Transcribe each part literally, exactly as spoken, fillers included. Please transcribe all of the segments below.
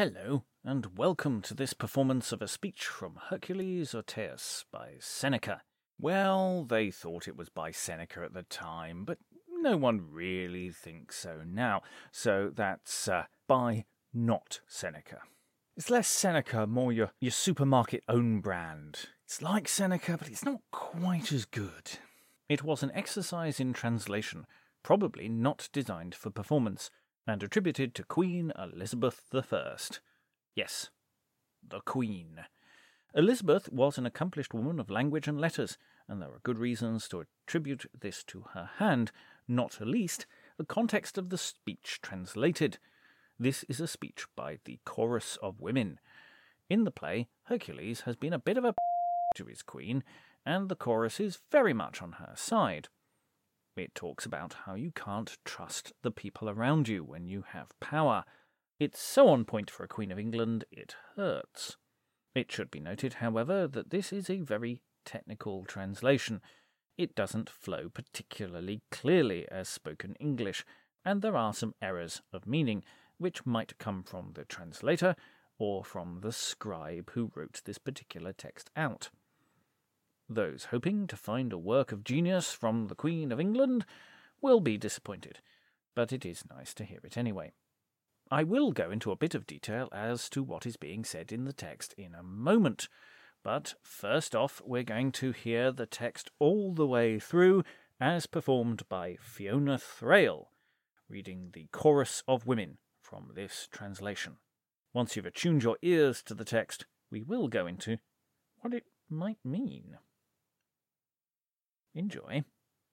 Hello, and welcome to this performance of a speech from Hercules Otaeus by Seneca. Well, they thought it was by Seneca at the time, but no one really thinks so now, so that's uh, by not Seneca. It's less Seneca, more your, your supermarket own brand. It's like Seneca, but it's not quite as good. It was an exercise in translation, probably not designed for performance, and attributed to Queen Elizabeth the First. Yes, the Queen. Elizabeth was an accomplished woman of language and letters, and there are good reasons to attribute this to her hand, not least the context of the speech translated. This is a speech by the Chorus of Women. In the play, Hercules has been a bit of a to his queen, and the chorus is very much on her side. It talks about how you can't trust the people around you when you have power. It's so on point for a Queen of England, it hurts. It should be noted, however, that this is a very technical translation. It doesn't flow particularly clearly as spoken English, and there are some errors of meaning, which might come from the translator or from the scribe who wrote this particular text out. Those hoping to find a work of genius from the Queen of England will be disappointed, but it is nice to hear it anyway. I will go into a bit of detail as to what is being said in the text in a moment, but first off we're going to hear the text all the way through as performed by Fiona Thrale, reading the Chorus of Women from this translation. Once you've attuned your ears to the text, we will go into what it might mean. Enjoy.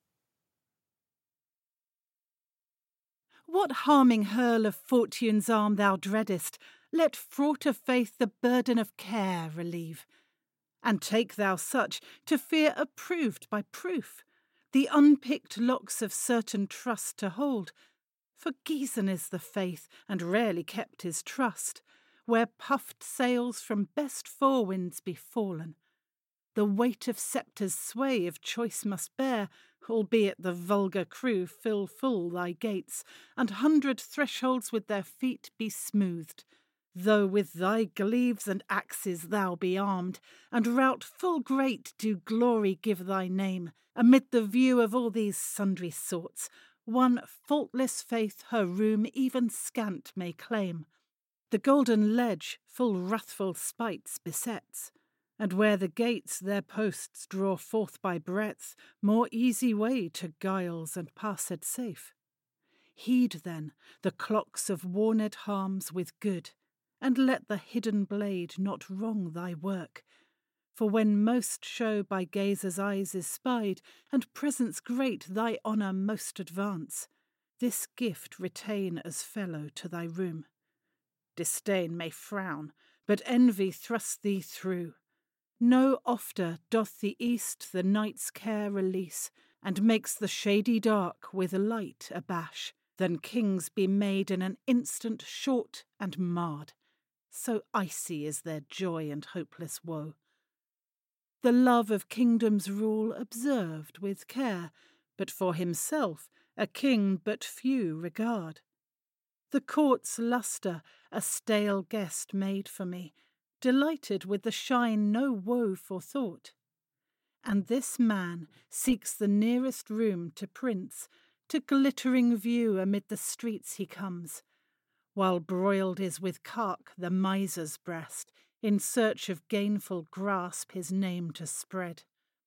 What harming hurl of fortune's arm thou dreadest, let fraught of faith the burden of care relieve. And take thou such, to fear approved by proof, the unpicked locks of certain trust to hold. For Gison is the faith, and rarely kept is trust, where puffed sails from best forewinds be fallen. The weight of sceptres sway if choice must bear, albeit the vulgar crew fill full thy gates, and hundred thresholds with their feet be smoothed. Though with thy glaives and axes thou be armed, and rout full great do glory give thy name, amid the view of all these sundry sorts, one faultless faith her room even scant may claim. The golden ledge full wrathful spites besets, and where the gates their posts draw forth by breadth, more easy way to guiles and passed safe. Heed then the clocks of warned harms with good, and let the hidden blade not wrong thy work. For when most show by gazers' eyes is spied, and presence great thy honour most advance, this gift retain as fellow to thy room. Disdain may frown, but envy thrust thee through. No ofter doth the east the night's care release, and makes the shady dark with light abash, than kings be made in an instant short and marred. So icy is their joy and hopeless woe. The love of kingdoms rule observed with care, but for himself a king but few regard. The court's lustre a stale guest made for me, delighted with the shine no woe forethought. And this man seeks the nearest room to prince, to glittering view amid the streets he comes, while broiled is with cark the miser's breast, in search of gainful grasp his name to spread.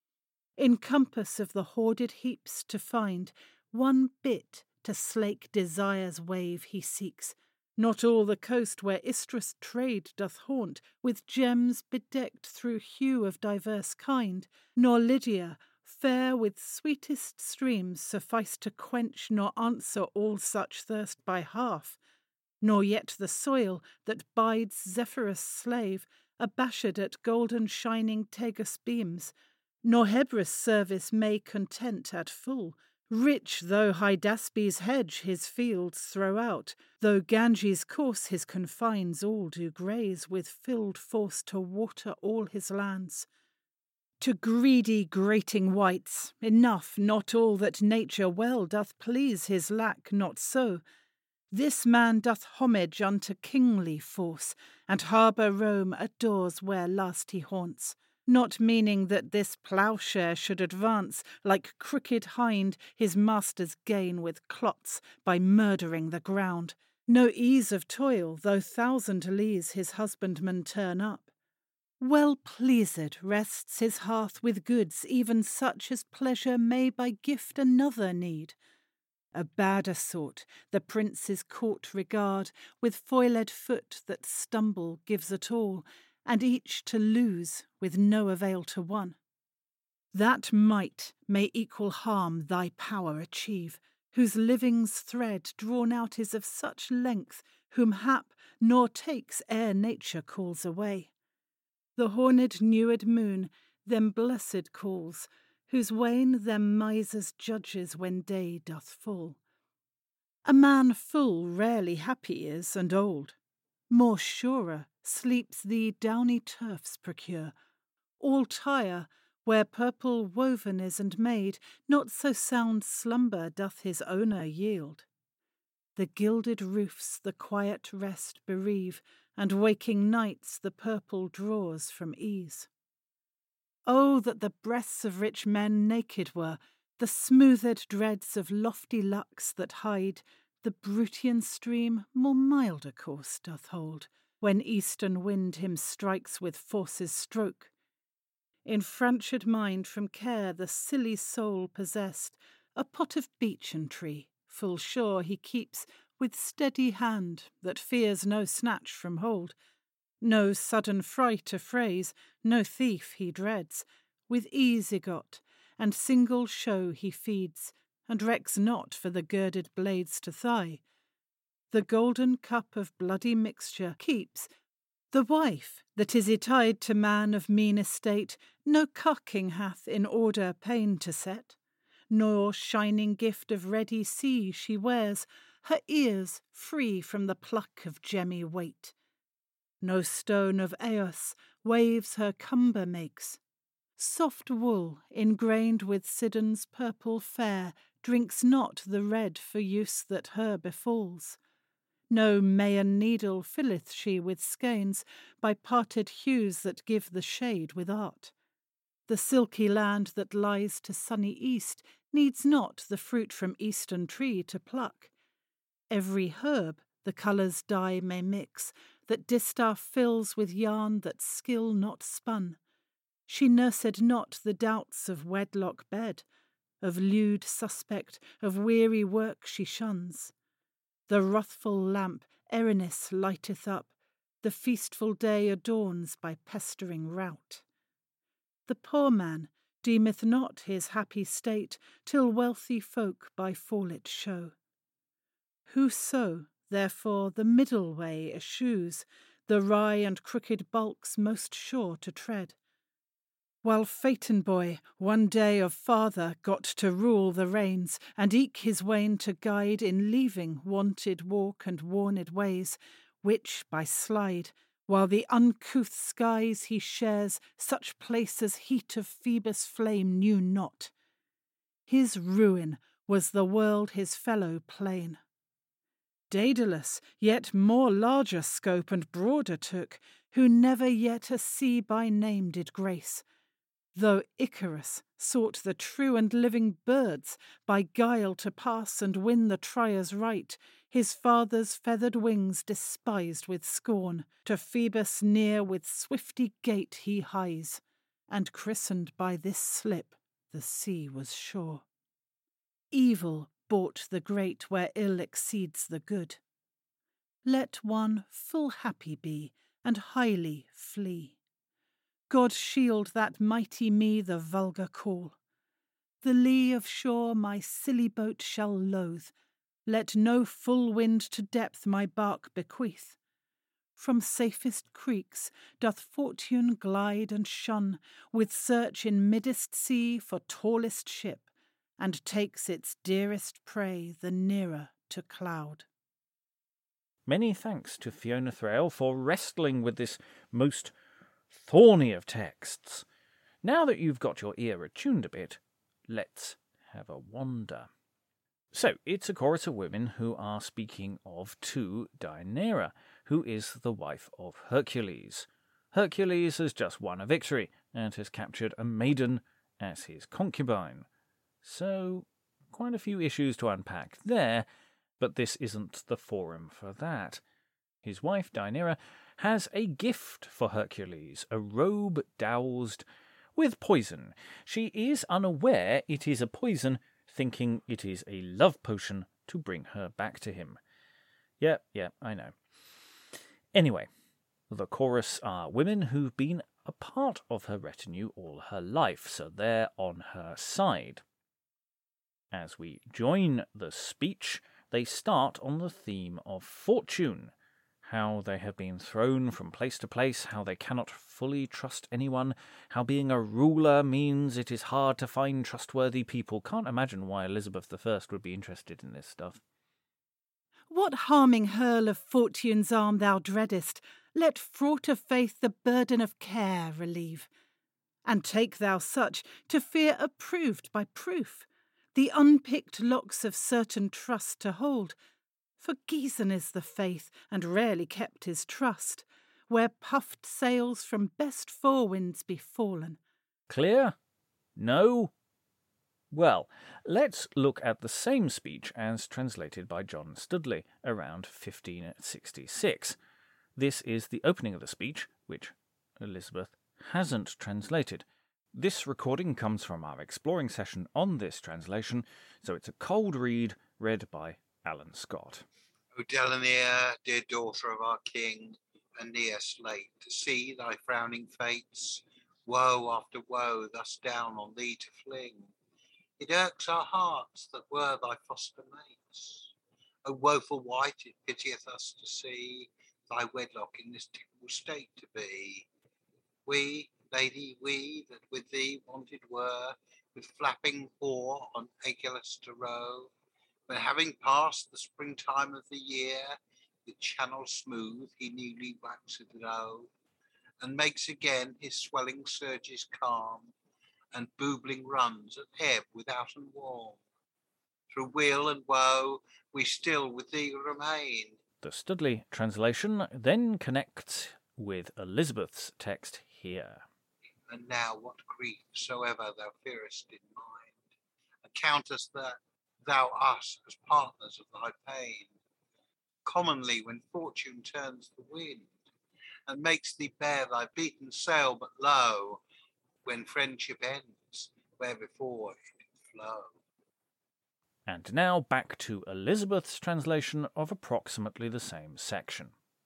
In compass of the hoarded heaps to find one bit to slake desire's wave he seeks, not all the coast where Istrus trade doth haunt, with gems bedecked through hue of diverse kind, nor Lydia, fair with sweetest streams, suffice to quench nor answer all such thirst by half, nor yet the soil that bides Zephyrus' slave, abashed at golden shining Tagus beams, nor Hebrus' service may content at full, rich though Hydaspes' hedge his fields throw out, though Ganges' course his confines all do graze, with filled force to water all his lands. To greedy grating wights, enough not all that nature well doth please his lack, not so. This man doth homage unto kingly force, and harbour Rome adores where last he haunts. Not meaning that this ploughshare should advance, like crooked hind his master's gain with clots, by murdering the ground. No ease of toil, though thousand lees his husbandman turn up. Well pleased rests his hearth with goods, even such as pleasure may by gift another need. A badder sort the prince's court regard, with foiled foot that stumble gives at all, and each to lose with no avail to one. That might may equal harm thy power achieve, whose living's thread drawn out is of such length, whom hap nor takes ere nature calls away. The horned newed moon them blessed calls, whose wane them misers judges when day doth fall. A man full rarely happy is and old. More surer sleeps thee downy turfs procure. All tire, where purple woven is and made, not so sound slumber doth his owner yield. The gilded roofs the quiet rest bereave, and waking nights the purple draws from ease. Oh, that the breasts of rich men naked were, the smoothed dreads of lofty lucks that hide, the Brutian stream more milder course doth hold, when eastern wind him strikes with force's stroke. In franched mind from care the silly soul possessed, a pot of beechen tree, full sure he keeps, with steady hand that fears no snatch from hold. No sudden fright affrays, no thief he dreads, with ease he got, and single show he feeds, and recks not for the girded blades to thigh. The golden cup of bloody mixture keeps. The wife that is y-tied to man of mean estate, no cucking hath in order pain to set, nor shining gift of ready sea she wears, her ears free from the pluck of gemmy weight. No stone of Eos waves her cumber makes. Soft wool, ingrained with Sidon's purple fair, drinks not the red for use that her befalls. No Mayan needle filleth she with skeins, by parted hues that give the shade with art. The silky land that lies to sunny east needs not the fruit from eastern tree to pluck. Every herb the colours dye may mix, that distaff fills with yarn that skill not spun. She nursed not the doubts of wedlock bed, of lewd suspect, of weary work she shuns. The wrathful lamp Erinis lighteth up, the feastful day adorns by pestering rout. The poor man deemeth not his happy state, till wealthy folk by fall it show. Whoso, therefore, the middle way eschews, the wry and crooked bulks most sure to tread. While Phaeton boy one day of father got to rule the reins, and eke his wain to guide in leaving wonted walk and warned ways, which by slide, while the uncouth skies he shares, such place as heat of Phoebus' flame knew not. His ruin was the world his fellow plain. Daedalus yet more larger scope and broader took, who never yet a sea by name did grace. Though Icarus sought the true and living birds, by guile to pass and win the Triers right, his father's feathered wings despised with scorn, to Phoebus near with swifty gait he hies, and christened by this slip the sea was sure. Evil bought the great where ill exceeds the good. Let one full happy be, and highly flee. God shield that mighty me the vulgar call. The lee of shore my silly boat shall loathe. Let no full wind to depth my bark bequeath. From safest creeks doth fortune glide and shun, with search in middest sea for tallest ship, and takes its dearest prey the nearer to cloud. Many thanks to Fiona Thrale for wrestling with this most thorny of texts. Now that you've got your ear attuned a bit, let's have a wander. So, it's a chorus of women who are speaking of to Deianira, who is the wife of Hercules. Hercules has just won a victory and has captured a maiden as his concubine. So, quite a few issues to unpack there, but this isn't the forum for that. His wife, Deianira, has a gift for Hercules, a robe doused with poison. She is unaware it is a poison, thinking it is a love potion to bring her back to him. Yeah, yeah, I know. Anyway, the chorus are women who've been a part of her retinue all her life, so they're on her side. As we join the speech, they start on the theme of fortune, how they have been thrown from place to place, how they cannot fully trust anyone, how being a ruler means it is hard to find trustworthy people. Can't imagine why Elizabeth the First would be interested in this stuff. What harming hurl of fortune's arm thou dreadest, let fraught of faith the burden of care relieve. And take thou such to fear approved by proof, the unpicked locks of certain trust to hold. For Gison is the faith, and rarely kept his trust, where puffed sails from best forewinds be fallen. Clear? No? Well, let's look at the same speech as translated by John Studley around fifteen sixty-six. This is the opening of the speech, which Elizabeth hasn't translated. This recording comes from our exploring session on this translation, so it's a cold read read by Alan Scott. O Delamere, dear daughter of our king, Aeneas late, to see thy frowning fates, woe after woe thus down on thee to fling. It irks our hearts that were thy foster mates. O woeful wight, it pitieth us to see thy wedlock in this terrible state to be. We, lady, we that with thee wanted were, with flapping oar on Aegalus to row, when having passed the springtime of the year, with channel smooth he newly waxed low, and makes again his swelling surges calm, and boobling runs at ebb without and warm. Through weal and woe we still with thee remain. The Studley translation then connects with Elizabeth's text here. And now what grief soever thou fearest in mind, accountest that thou us as partners of thy pain. Commonly when fortune turns the wind, and makes thee bear thy beaten sail but low, when friendship ends, where before it did flow. And now back to Elizabeth's translation of approximately the same section.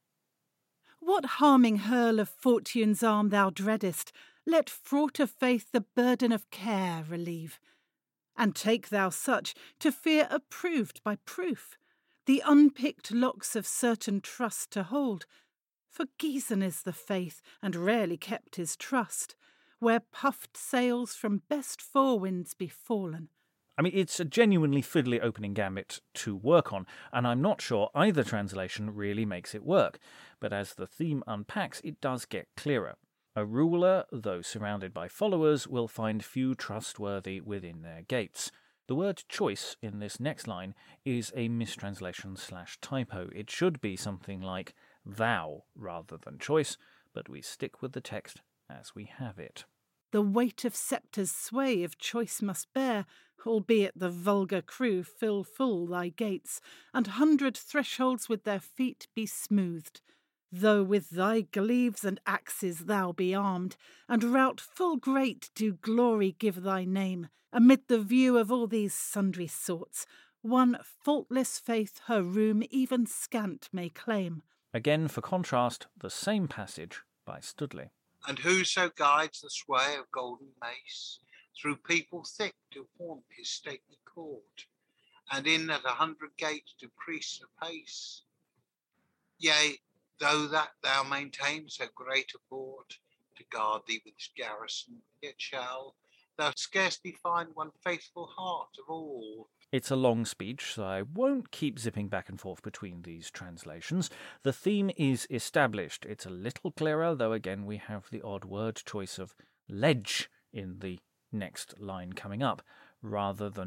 What harming hurl of fortune's arm thou dreadest, let fraught of faith the burden of care relieve. And take thou such to fear approved by proof, the unpicked locks of certain trust to hold. For Gison is the faith, and rarely kept his trust, where puffed sails from best forewinds be fallen. I mean, it's a genuinely fiddly opening gambit to work on, and I'm not sure either translation really makes it work, but as the theme unpacks, it does get clearer. A ruler, though surrounded by followers, will find few trustworthy within their gates. The word choice in this next line is a mistranslation slash typo. It should be something like thou rather than choice, but we stick with the text as we have it. The weight of sceptres sway of choice must bear, albeit the vulgar crew fill full thy gates, and hundred thresholds with their feet be smoothed. Though with thy glaives and axes thou be armed, and rout full great do glory give thy name, amid the view of all these sundry sorts, one faultless faith her room even scant may claim. Again, for contrast, the same passage by Studley. And whoso guides the sway of golden mace, through people thick do haunt his stately court, and in at a hundred gates do crease apace. Yea, though that thou maintain so great a port, to guard thee with its garrison, yet shall thou scarcely find one faithful heart of all. It's a long speech, so I won't keep zipping back and forth between these translations. The theme is established. It's a little clearer, though again we have the odd word choice of ledge in the next line coming up, rather than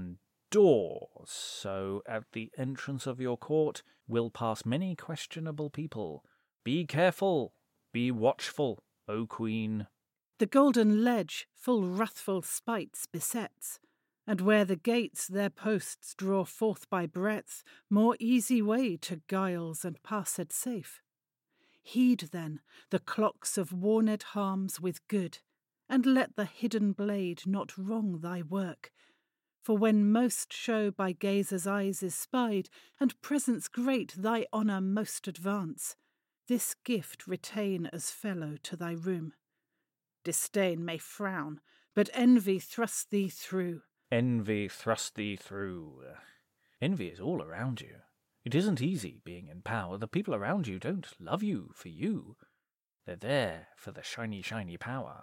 door, so at the entrance of your court will pass many questionable people. Be careful, be watchful, O Queen. The golden ledge full wrathful spites besets, and where the gates their posts draw forth by breadth, more easy way to guiles and passed safe. Heed then the clocks of warned harms with good, and let the hidden blade not wrong thy work. For when most show by gazers' eyes is spied, and presence great thy honour most advance, this gift retain as fellow to thy room. Disdain may frown, but envy thrust thee through. Envy thrust thee through. Envy is all around you. It isn't easy being in power. The people around you don't love you for you. They're there for the shiny, shiny power.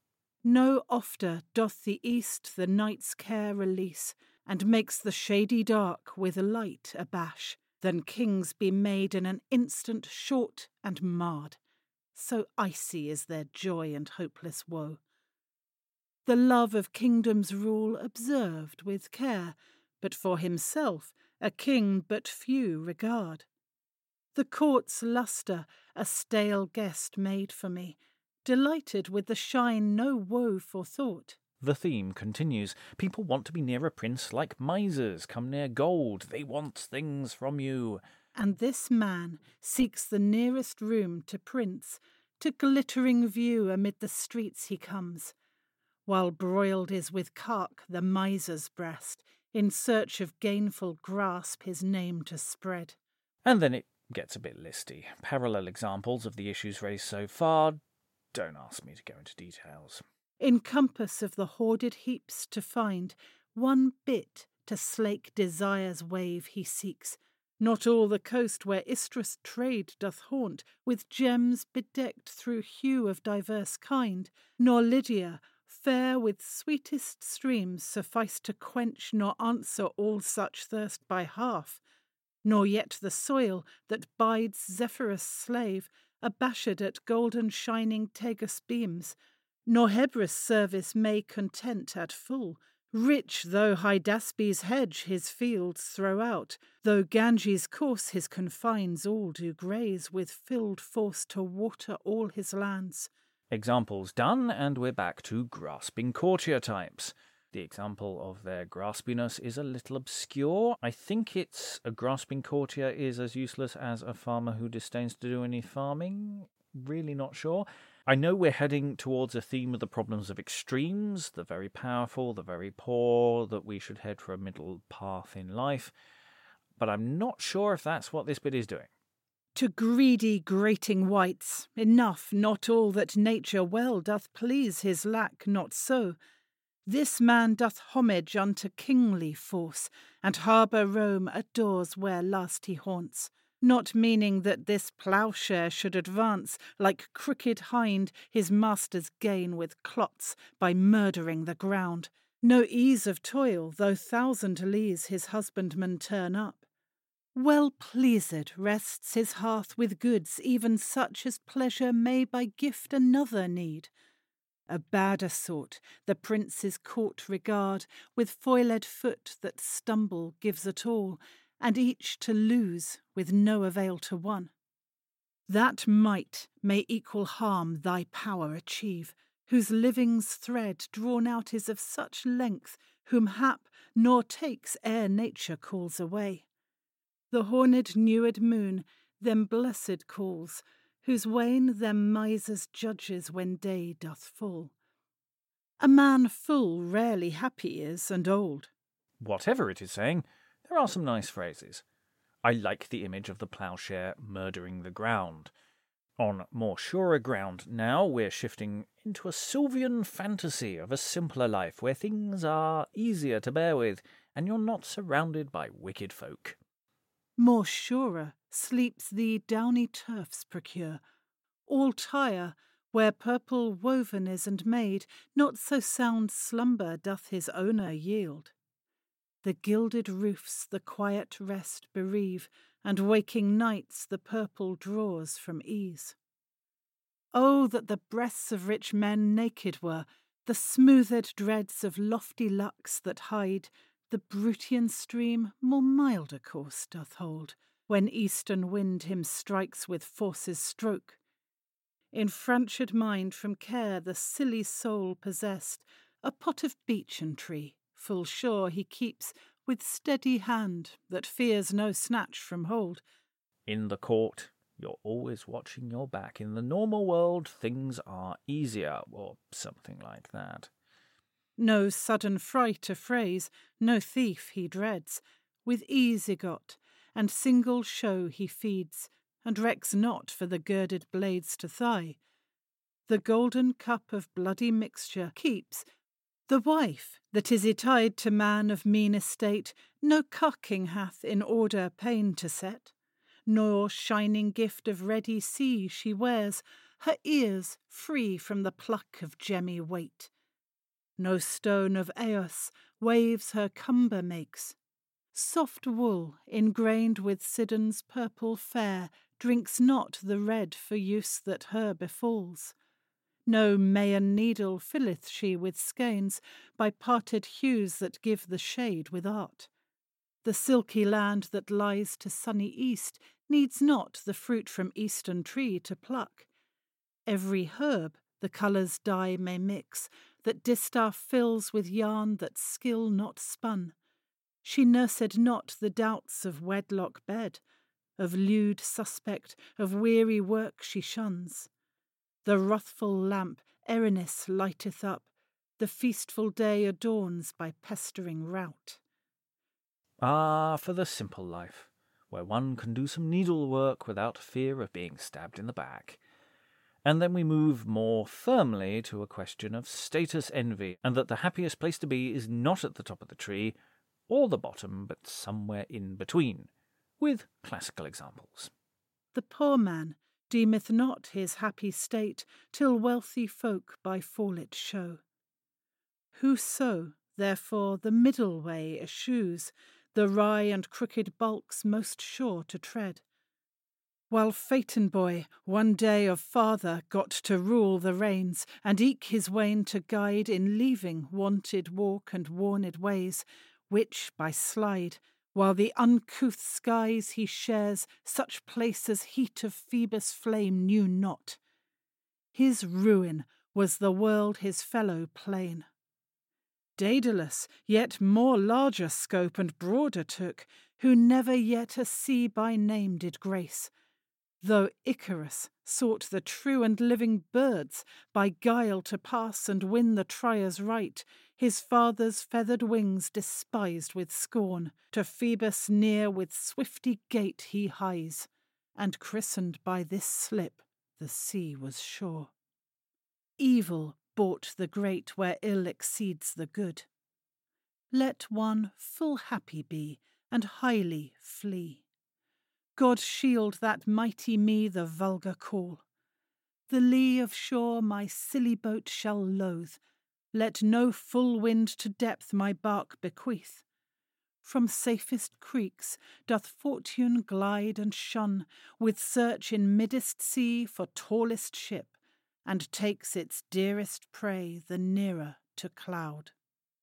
No ofter doth the east the night's care release, and makes the shady dark with light abash, than kings be made in an instant short and marred. So icy is their joy and hopeless woe. The love of kingdoms rule observed with care, but for himself a king but few regard. The court's lustre a stale guest made for me, delighted with the shine no woe forethought. The theme continues. People want to be near a prince like misers come near gold. They want things from you. And this man seeks the nearest room to prince, to glittering view amid the streets he comes, while broiled is with cark the miser's breast, in search of gainful grasp his name to spread. And then it gets a bit listy. Parallel examples of the issues raised so far. Don't ask me to go into details. In compass of the hoarded heaps to find one bit to slake desire's wave he seeks, not all the coast where Istrus trade doth haunt, with gems bedecked through hue of diverse kind, nor Lydia, fair with sweetest streams, suffice to quench nor answer all such thirst by half, nor yet the soil that bides Zephyrus' slave, abashed at golden shining Tagus beams, nor Hebrus' service may content at full, rich though Hydaspes' hedge his fields throw out, though Ganges' course his confines all do graze, with filled force to water all his lands. Examples done, and we're back to grasping courtier types. The example of their graspiness is a little obscure. I think it's a grasping courtier is as useless as a farmer who disdains to do any farming. Really not sure. I know we're heading towards a theme of the problems of extremes, the very powerful, the very poor, that we should head for a middle path in life, but I'm not sure if that's what this bit is doing. To greedy grating wights, enough, not all that nature well doth please his lack, not so. This man doth homage unto kingly force, and harbour Rome adores where last he haunts. Not meaning that this ploughshare should advance, like crooked hind, his master's gain with clots, by murdering the ground. No ease of toil, though thousand lees his husbandman turn up. Well pleased rests his hearth with goods, even such as pleasure may by gift another need. A badder sort the prince's court regard, with foiled foot that stumble gives at all, and each to lose, with no avail to one. That might may equal harm thy power achieve, whose living's thread drawn out is of such length, whom hap nor takes ere nature calls away. The horned newed moon them blessed calls, whose wane them misers judges when day doth fall. A man full rarely happy is and old. Whatever it is saying, there are some nice phrases. I like the image of the ploughshare murdering the ground. On more surer ground now, we're shifting into a Sylvian fantasy of a simpler life where things are easier to bear with and you're not surrounded by wicked folk. More surer sleeps thee downy turfs procure. All Tyre, where purple woven is and made, not so sound slumber doth his owner yield. The gilded roofs the quiet rest bereave, and waking nights the purple draws from ease. Oh, that the breasts of rich men naked were, the smoothed dreads of lofty lucks that hide the Brutian stream more milder course doth hold, when eastern wind him strikes with force's stroke. In franched mind from care the silly soul possessed, a pot of beechen tree, full sure he keeps, with steady hand that fears no snatch from hold. In the court, you're always watching your back. In the normal world, things are easier, or something like that. No sudden fright affrays, no thief he dreads. With ease he got, and single show he feeds, and recks not for the girded blades to thigh. The golden cup of bloody mixture keeps. The wife that is y-tied to man of mean estate no cucking hath in order pain to set, nor shining gift of ready sea she wears, her ears free from the pluck of gemmy weight. No stone of Eos waves her cumber makes. Soft wool, ingrained with Sidon's purple fair, drinks not the red for use that her befalls. No Mayan needle filleth she with skeins, by parted hues that give the shade with art. The silky land that lies to sunny east needs not the fruit from eastern tree to pluck. Every herb the colours dye may mix, that distaff fills with yarn that skill not spun. She nursed not the doubts of wedlock bed, of lewd suspect, of weary work she shuns. The wrathful lamp Erinis lighteth up, the feastful day adorns by pestering rout. Ah, for the simple life, where one can do some needlework without fear of being stabbed in the back. And then we move more firmly to a question of status envy, and that the happiest place to be is not at the top of the tree, or the bottom, but somewhere in between, with classical examples. The poor man deemeth not his happy state, till wealthy folk by fall it show. Whoso, therefore, the middle way eschews, the wry and crooked bulks most sure to tread. While Phaeton boy one day of father got to rule the reins, and eke his wain to guide in leaving wonted walk and warned ways, which by slide, while the uncouth skies he shares, such place as heat of Phoebus' flame knew not. His ruin was the world his fellow plain. Daedalus yet more larger scope and broader took, who never yet a sea by name did grace, though Icarus sought the true and living birds by guile to pass and win the Triers right, his father's feathered wings despised with scorn, to Phoebus near with swifty gait he hies, and christened by this slip the sea was sure. Evil bought the great where ill exceeds the good. Let one full happy be, and highly flee. God shield that mighty me the vulgar call. The lee of shore my silly boat shall loathe. Let no full wind to depth my bark bequeath. From safest creeks doth fortune glide and shun, with search in middest sea for tallest ship, and takes its dearest prey the nearer to cloud.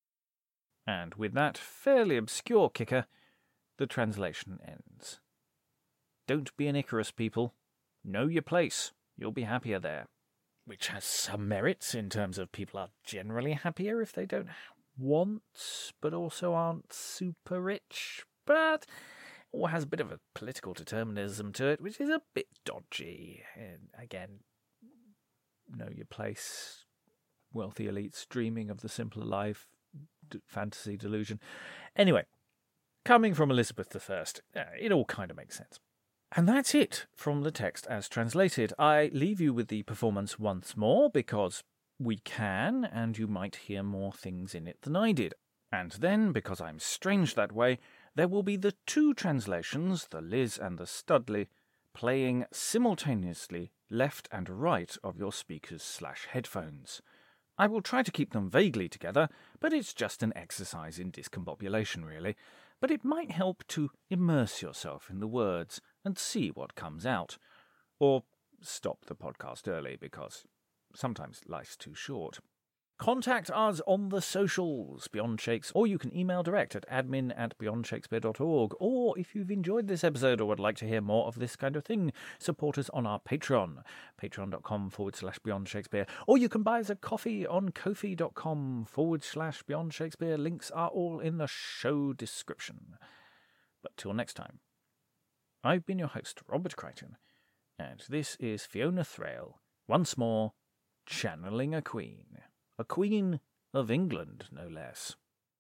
And with that fairly obscure kicker, the translation ends. Don't be an Icarus, people. Know your place. You'll be happier there. Which has some merits in terms of people are generally happier if they don't want, but also aren't super rich. But it has a bit of a political determinism to it, which is a bit dodgy. And again, know your place. Wealthy elites dreaming of the simpler life. D- fantasy delusion. Anyway, coming from Elizabeth the First, it all kind of makes sense. And that's it from the text as translated. I leave you with the performance once more because we can, and you might hear more things in it than I did. And then, because I'm strange that way, there will be the two translations, the Liz and the Studley, playing simultaneously left and right of your speakers slash headphones. I will try to keep them vaguely together, but it's just an exercise in discombobulation, really. But it might help to immerse yourself in the words and see what comes out. Or stop the podcast early, because sometimes life's too short. Contact us on the socials, Beyond Shakes, or you can email direct at admin at beyond shakespeare dot org. Or if you've enjoyed this episode or would like to hear more of this kind of thing, support us on our Patreon, patreon.com forward slash Beyond Shakespeare. Or you can buy us a coffee on ko-fi.com forward slash Beyond Shakespeare. Links are all in the show description. But till next time, I've been your host, Robert Crichton, and this is Fiona Thrale, once more, channeling a queen. A queen of England, no less.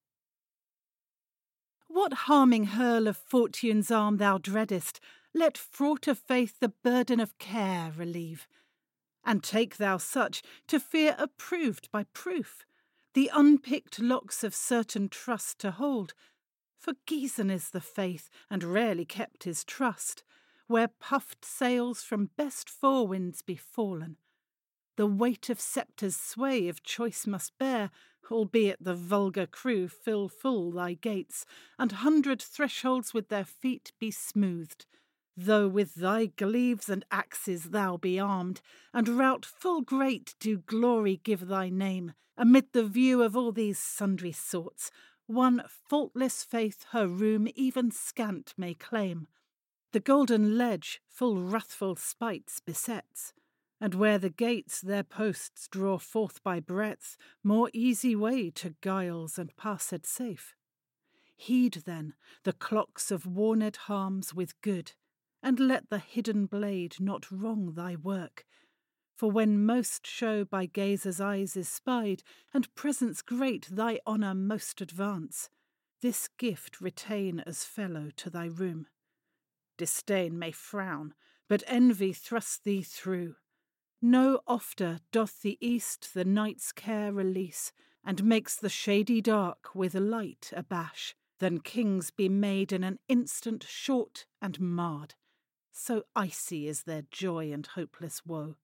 What harming hurl of fortune's arm thou dreadest, let fraught of faith the burden of care relieve. And take thou such to fear approved by proof, the unpicked locks of certain trust to hold. For Gison is the faith, and rarely kept is trust, where puffed sails from best forewinds be fallen. The weight of sceptres sway if choice must bear, albeit the vulgar crew fill full thy gates, and hundred thresholds with their feet be smoothed. Though with thy glaives and axes thou be armed, and rout full great do glory give thy name, amid the view of all these sundry sorts, one faultless faith her room even scant may claim. The golden ledge full wrathful spites besets, and where the gates their posts draw forth by breadth, more easy way to guiles and passed safe. Heed then the clocks of warned harms with good, and let the hidden blade not wrong thy work. For when most show by gazers' eyes is spied, and presence great thy honour most advance, this gift retain as fellow to thy room. Disdain may frown, but envy thrust thee through. No ofter doth the east the night's care release, and makes the shady dark with light abash, than kings be made in an instant short and marred. So icy is their joy and hopeless woe.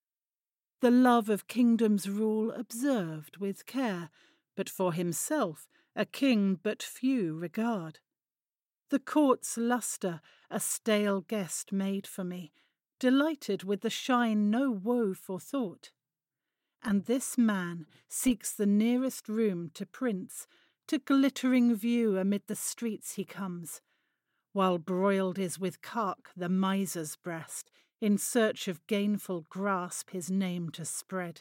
The love of kingdoms rule observed with care, but for himself a king but few regard. The court's lustre a stale guest made for me, delighted with the shine no woe forethought. And this man seeks the nearest room to prince, to glittering view amid the streets he comes, while broiled is with cark the miser's breast, in search of gainful grasp his name to spread.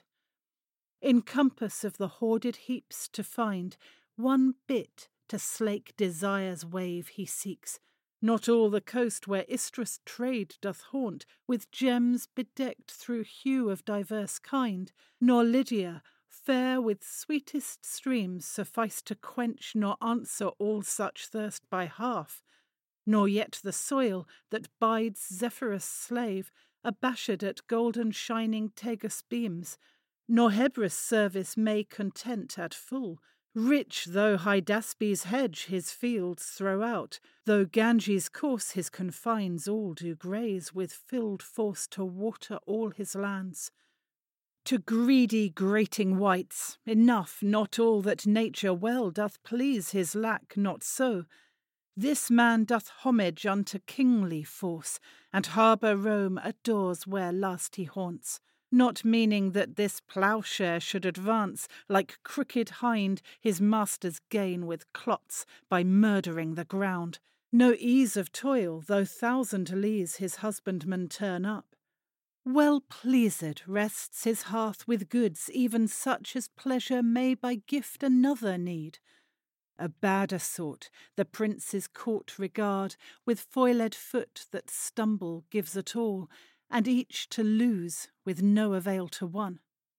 In compass of the hoarded heaps to find one bit to slake desire's wave he seeks, not all the coast where Istrus trade doth haunt, with gems bedecked through hue of diverse kind, nor Lydia, fair with sweetest streams, suffice to quench nor answer all such thirst by half, nor yet the soil that bides Zephyrus' slave, abashed at golden shining Tagus beams, nor Hebrus' service may content at full, rich though Hydaspes' hedge his fields throw out, though Ganges' course his confines all do graze, with filled force to water all his lands. To greedy grating wights, enough not all that nature well doth please his lack not so. This man doth homage unto kingly force, and harbour Rome adores where last he haunts. Not meaning that this ploughshare should advance, like crooked hind, his master's gain with clots, by murdering the ground. No ease of toil, though thousand lees his husbandman turn up. Well pleased rests his hearth with goods, even such as pleasure may by gift another need. A badder sort the prince's court regard, with foiled foot that stumble gives at all, and each to lose with no avail to one.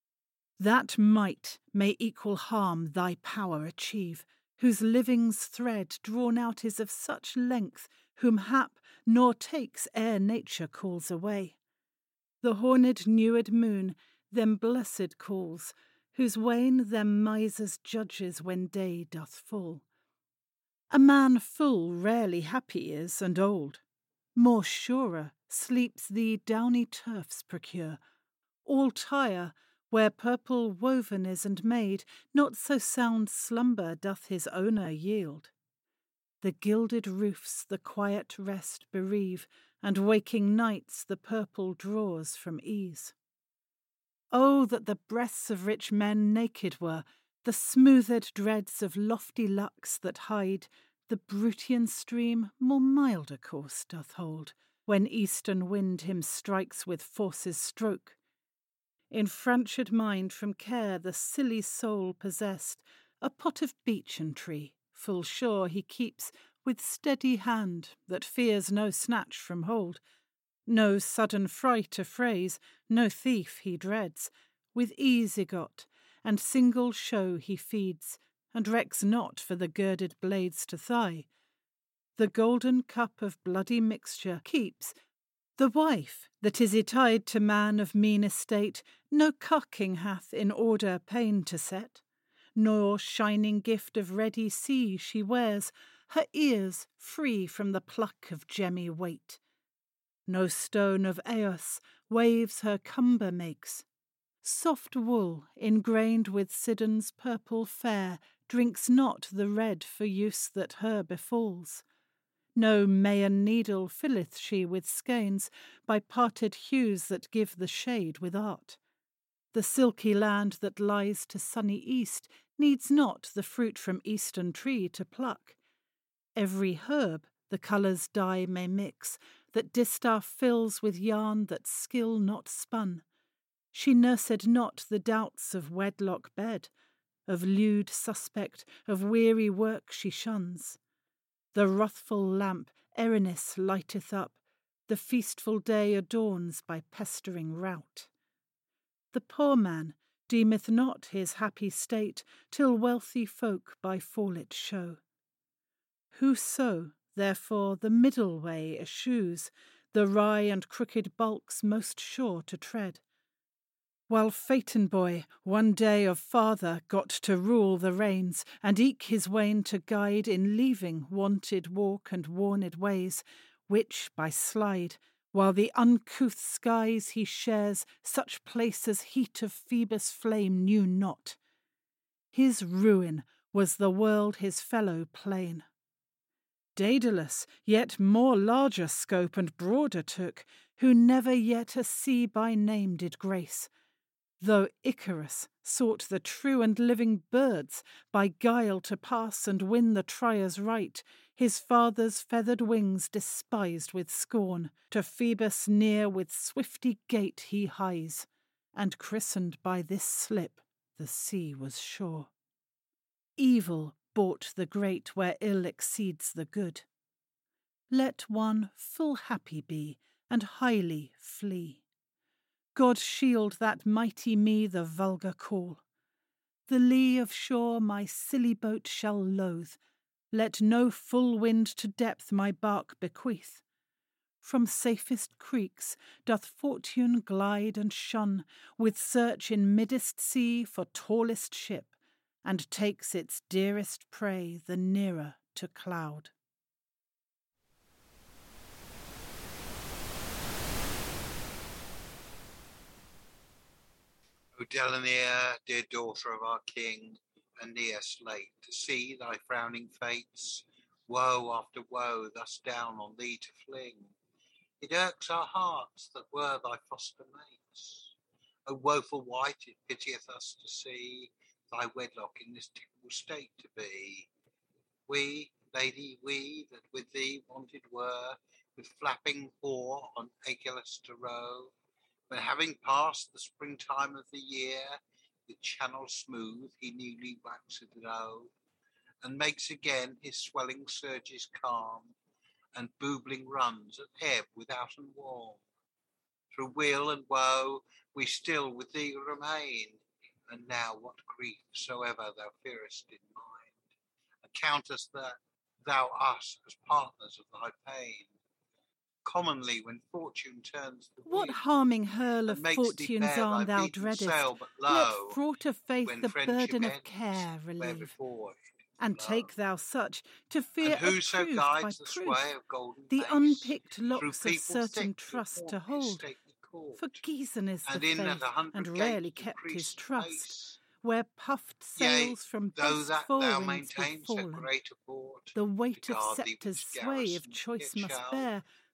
That might may equal harm thy power achieve, whose living's thread drawn out is of such length, whom hap nor takes ere nature calls away. The horned newed moon them blessed calls, whose wane them misers judges when day doth fall. A man full rarely happy is and old, more surer sleeps thee downy turfs procure. All Tyre, where purple woven is and made, not so sound slumber doth his owner yield. The gilded roofs the quiet rest bereave, and waking nights the purple draws from ease. Oh, that the breasts of rich men naked were, the smoothed dreads of lofty lucks that hide the Brutian stream more milder course doth hold, when eastern wind him strikes with force's stroke. In franchard mind from care the silly soul possessed, a pot of beechen tree, full sure he keeps with steady hand that fears no snatch from hold. No sudden fright affrays, no thief he dreads, with ease he got, and single show he feeds, and recks not for the girded blades to thigh. The golden cup of bloody mixture keeps. The wife that is y-tied to man of mean estate no cucking hath in order pain to set, nor shining gift of ready sea she wears, her ears free from the pluck of gemmy weight. No stone of Eos waves her cumber makes. Soft wool, ingrained with Sidon's purple fair, drinks not the red for use that her befalls. No Mayan needle filleth she with skeins, by parted hues that give the shade with art. The silky land that lies to sunny east needs not the fruit from eastern tree to pluck. Every herb the colours dye may mix, that distaff fills with yarn that skill not spun. She nursed not the doubts of wedlock bed, of lewd suspect, of weary work she shuns. The wrathful lamp Erinis lighteth up, the feastful day adorns by pestering rout. The poor man deemeth not his happy state till wealthy folk by fall it show. Whoso, therefore, the middle way eschews, the wry and crooked bulks most sure to tread. While Phaeton boy one day of father got to rule the reins, and eke his wain to guide in leaving wonted walk and warned ways, which by slide, while the uncouth skies he shares, such place as heat of Phoebus' flame knew not. His ruin was the world his fellow plain. Daedalus yet more larger scope and broader took, who never yet a sea by name did grace, though Icarus sought the true and living birds by guile to pass and win the Triers right, his father's feathered wings despised with scorn, to Phoebus near with swifty gait he hies, and christened by this slip the sea was sure. Evil bought the great where ill exceeds the good. Let one full happy be, and highly flee. God shield that mighty me the vulgar call. The lee of shore my silly boat shall loathe. Let no full wind to depth my bark bequeath. From safest creeks doth fortune glide and shun, with search in middest sea for tallest ship, and takes its dearest prey the nearer to cloud. O Delamere, dear daughter of our king, Aeneas late, to see thy frowning fates, woe after woe thus down on thee to fling. It irks our hearts that were thy foster mates. O woeful wight, it pitieth us to see thy wedlock in this terrible state to be. We, lady, we that with thee wanted were, with flapping oar on Aegalus to row, when having passed the springtime of the year, the channel smooth he newly waxed low, and makes again his swelling surges calm, and boobling runs at ebb without and warm. Through weal and woe we still with thee remain, and now what grief soever thou fearest in mind, accountest that thou us as partners of thy pain. Commonly when fortune turns the What wind, harming hurl of and fortune's bear arm thy thou beaten dreadest, sail but let low, fraught of faith when the friendship burden of ends, care where relieve, before it and flow. take thou such to fear And whoso approved guides by the proof, sway of golden the lace, unpicked through locks of people certain thick trust that to haunt his hold. stately court, For Gison is the and in at faith, a hundred and gates rarely to kept his priest's trust, place. where puffed Yea, sails from though best that thou forewings be maintains a fallen. greater port, The to weight of guard thee with sceptres sway if garrison choice yet must shall bear,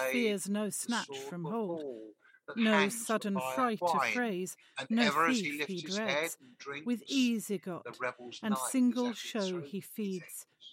away, fears no the snatch sword from will hold, fall that no hangs the sudden fire fright twine. affrays, And no ever as he thief lifts he his head dreads. and drinks, With ease he got, the rebel's and knife is single at his show throat, he feeds, methinks.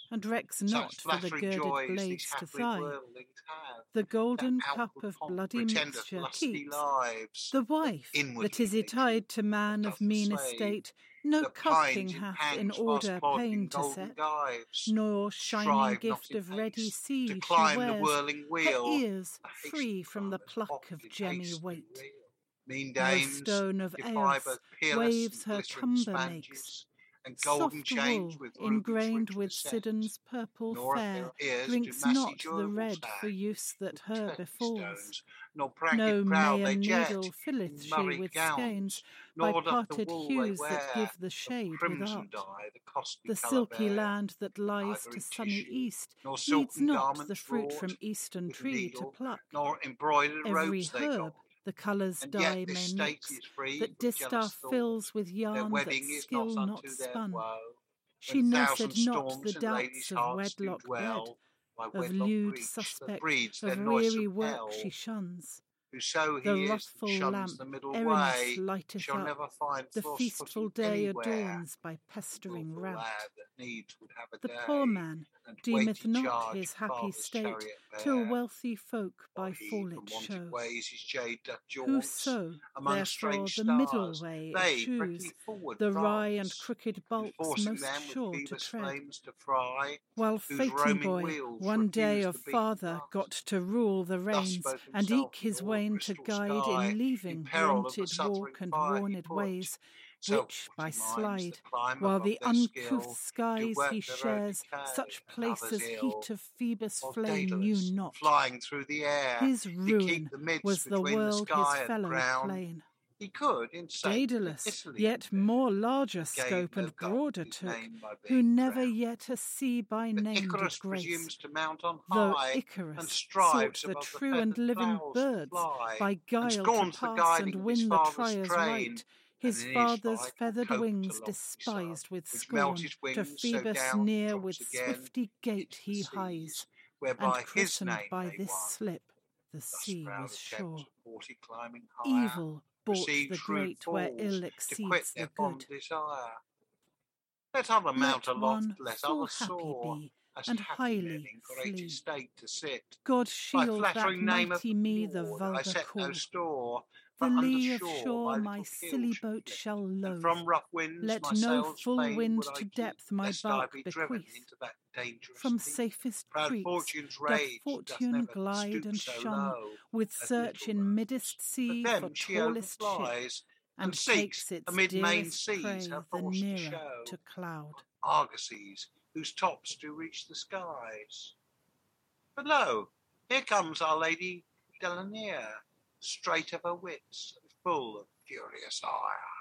and recks not Such for the flattering girded joys blades these to happy thigh. worldlings have, The golden that cup outward of pomp bloody pretendeth mixture lusty keeps lives, the wife that inwardly is they y-tied to keep, man as of doth the mean slave, estate, no that coupling pines in hath pangs in whilst order plodding pain to golden set, gyves, nor shining strive not gift in of ready haste to sea she climb the wears, whirling her wheel, ears a free hasty from the climbers pluck oft of in gemmy haste do weight. reel. Mean No dames stone of defy Eos both peerless waves and her glittering cumber makes, sponges, and golden soft chains wool with rubies ingrained rich with beset, Sidon's purple nor of fair her ears do drinks massy not the jewels red for hang, use that and her turkey befalls. stones, nor pranked No proud they mayam jet, needle filleth in she murried with gowns, skeins by nor doth the parted wool they hues wear that give the of shade with crimson art. dye the costly The colour silky bear, land that lies neither to in sunny tissue, east nor needs silken not the garments fruit wrought from eastern with tree to needle, pluck. nor embroidered Every robes they herb got. the colours And dye yet this may state mix, is free that from Distar jealous thought. fills with Their yarn that wedding is not skill not unto their spun. woe. She When nursed thousand not storms the in ladies' doubts of hearts do wedlock bred, dwell, by of wedlock lewd breach that suspect, breeds their of noisome weary work hell. she shuns. Whoso The he is that wrathful shuns lamp the middle Erinus way lighteth shall up, never find the frost feastful footing day anywhere. adorns by pestering Wilful rout. lad that needs would have a The day, poor man and deemeth weighty not charge his of happy father's state chariot till bear, wealthy folk by while he fall from it wonted show. ways his jade doth jaunt Whoso, among therefore, strange the middle stars, way they eschews, prickly forward the wry and France, crooked bulks enforcing most them with sure to peevish tread. flames to fry, While whose Faty roaming boy wheels one day refuse of the beaten father rust. got to rule the Thus reins, spoke and himself eke his Lord wain to Bristol guide Sky, in in leaving peril of the wonted walk suffering and fire he warned put. ways, which by Self-forty minds slide, that climb while above the their uncouth skill, do skies work he their own shares, decay, such and place others as ill, heat of Phoebus' while flame knew Daedalus, not. flying through the air, His did ruin keep the midst was the between the world his sky and fellow ground. plain. He could, in sake, Daedalus, Italy yet compare, more larger but gave scope no and gull broader his took, name by who being never crowned. yet a sea by But name Icarus did grace, presumes to mount on though high, and Icarus strives sought the above the true and feathered living flowers to birds fly, by and guile to scorns the pass guiding and of his win the father's Triers train, right, and his in his father's flight will feathered cope wings to lofty sun, despised with which melt scorn, his to wings so Phoebus down near drops with again swifty gait into the he seas, hies, whereby and his christened name by they this won. slip the Thus sea proud was attempts sure. of haughty climbing higher Evil bought receive the shrewd great where falls ill to quit exceeds their the fond good. desire. Let other mount Let aloft, one let full others happy soar, be, as and happy men highly in great flee. estate to sit. God By shield that flattering name of mighty the me the Lord, I vulgar set no call. store, The but under lee of shore shore my my little keel silly should boat flit, shall and loathe. from rough winds Let my no sails full fain wind would I to keep, depth my lest I bark be driven bequeath. into that dangerous From deep. safest Proud creeks fortune's doth rage doth fortune never glide stoop and so shun, low with as search little in rose. middest But sea them for she tallest ship, overflies, and and seeks takes its amid main dearest seas prey her the force to nearer show, to cloud. Argosies, whose tops do reach the skies. But lo, here comes our Lady Delamere, straight of her wits and full of furious ire.